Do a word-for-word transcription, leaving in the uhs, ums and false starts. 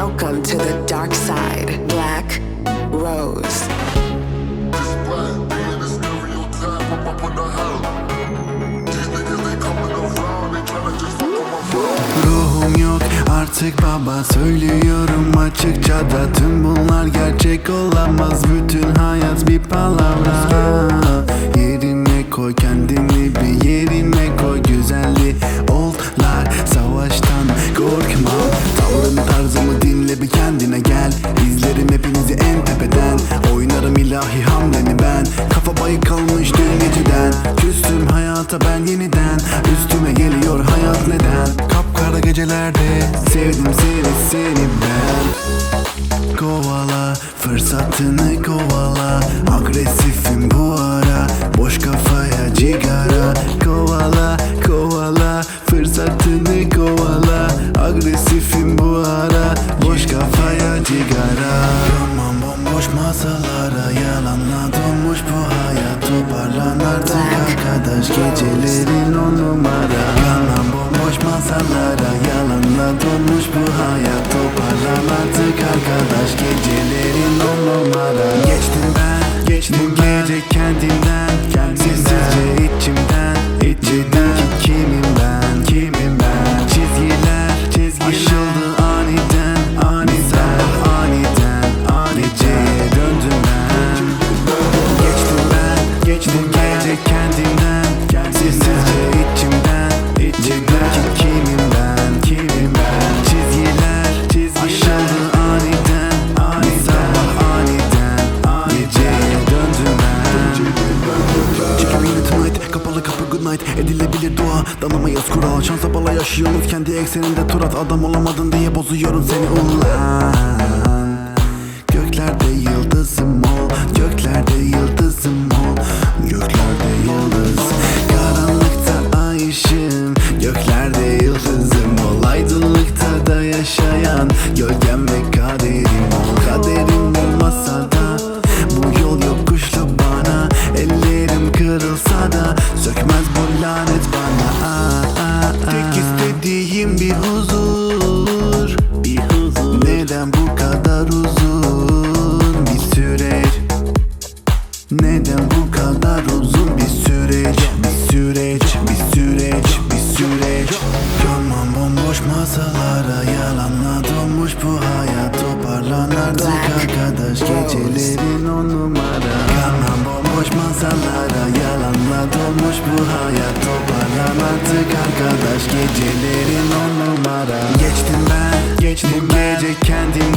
Welcome to the dark side, Black Rose. Ruhum yok artık baba, söylüyorum açıkça da tüm bunlar gerçek olamaz. Bütün hayat bir palavra. Yerine koy kendini, bir yerine koy güzelliği. Ollar savaştan korkma. Tavrımı tarzımı dinle, bir kendine gel. İzlerim hepinizi en tepeden. Oynarım ilahi hamleni ben. Kafa bayık kalmış dün geceden. Küstüm hayata ben yeniden. Üstüme geliyor hayat neden? Kapkara gecelerde sevdim seni, seni ben. Kovala fırsatını kovala. Agresifim bu ara, boş kafaya cigara. Kovala kovala fırsatını kovala. Agresifim bu ara, boş kafaya cigara. Aman bomboş masalara, yalanla donmuş bu hayat. Toparlan artık arkadaş, gecelerin on numara. Yalan bomboş masalara, yalanla donmuş bu hayat. Toparlan artık arkadaş, gecelerin on numara. Geçtim ben, geçtim bu gece kendimden, sessizce içimden, içimden ki kimim ben, kimim ben. Çizgiler, çizgiler aşıldı aniden, aniden, aniden, aniden döndüm ben. Geçtim ben, geçtim bu gece kendimden, sessizce içimden, içimden ki kimim ben, kimim ben. Çizgiler, çizgiler aşıldı aniden, aniden, aniden, geceye döndüm ben. Çıkıp yine tonight, kapalı kapı good night. Edilebilir dua, danamayız kural. Şansa bala yaşıyoruz, kendi ekseninde tur at. Adam olamadın diye bozuyorum seni ulan. Göklerde yıldızım ol, göklerde yıldızım ol. Göklerde yıldız, karanlıkta ay ışığım. Göklerde yıldızım ol, aydınlıkta da yaşayan gölgem ve kaderim ol. Kaderim olmasa da bu yol yokuşlu bana. Ellerim kırılsa da sökmez bu lanet bana. Aa, aa, aa. Tek istediğim bir huzur, bir huzur. Neden bu kadar uzun bir süreç? Neden bu kadar uzun bir süreç? Bir süreç, bir süreç, bir süreç. Görmem bomboş masalara, yalanla donmuş bu hayat. Toparlan artık arkadaş, gecelerin on numara. Görmem bomboş masalara, yalanla donmuş bu hayat. Toparlan artık arkadaş, gecelerin on numara. Geçtim ben, geçtim bu gece kendim